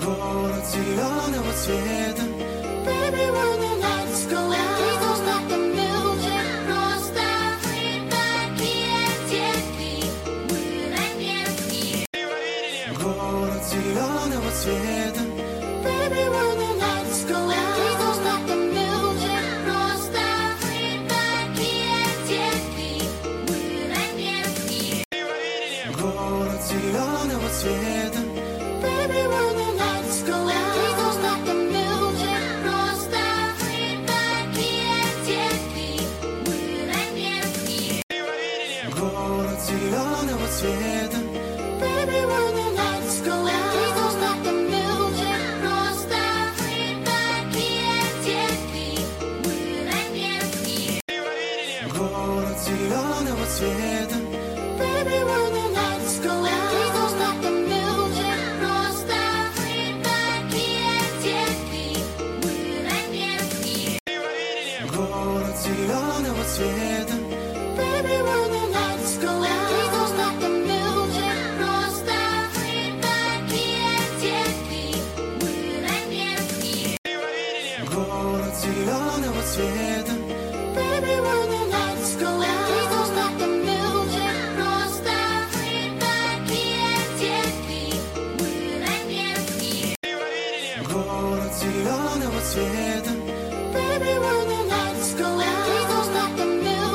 город зеленого цвета. Baby, when the lights go out, please don't stop the music. Просто мы такие детки, мы ранетки. Город зеленого цвета. Baby, when the lights go out, please don't stop the music. Просто мы такие детки, мы ранетки. Город зеленого цвета. Baby, when the lights go out, please don't stop the music. Просто мы такие детки, мы ранетки. Город зеленого цвета. Baby, when the lights go out, please don't stop the music. Просто мы такие детки, мы ранетки. Город зеленого цвета. Baby, when the lights go out, please don't stop the music. Просто мы такие детки, мы ранетки. Город зеленого цвета. Baby, when the lights go out, please don't stop the music. Просто мы такие детки, мы ранетки. Город зеленого цвета. Baby, when the lights go out, please don't stop the music. Просто мы такие детки, мы ранетки. Город зеленого цвета.